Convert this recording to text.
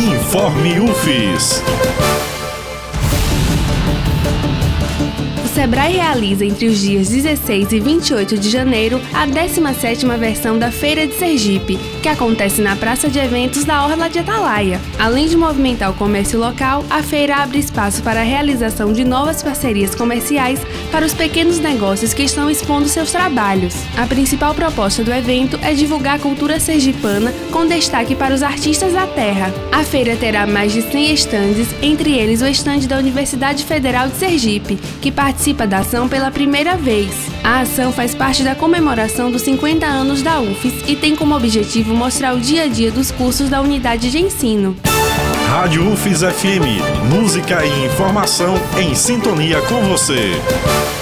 Informe UFES. O Sebrae realiza entre os dias 16 e 28 de janeiro a 17ª versão da Feira de Sergipe, que acontece na Praça de Eventos da Orla de Atalaia. Além de movimentar o comércio local, a feira abre espaço para a realização de novas parcerias comerciais para os pequenos negócios que estão expondo seus trabalhos. A principal proposta do evento é divulgar a cultura sergipana com destaque para os artistas da terra. A feira terá mais de 100 estandes, entre eles o estande da Universidade Federal de Sergipe, que participa da ação pela primeira vez. A ação faz parte da comemoração dos 50 anos da UFES e tem como objetivo mostrar o dia a dia dos cursos da unidade de ensino. Rádio UFES FM, música e informação em sintonia com você.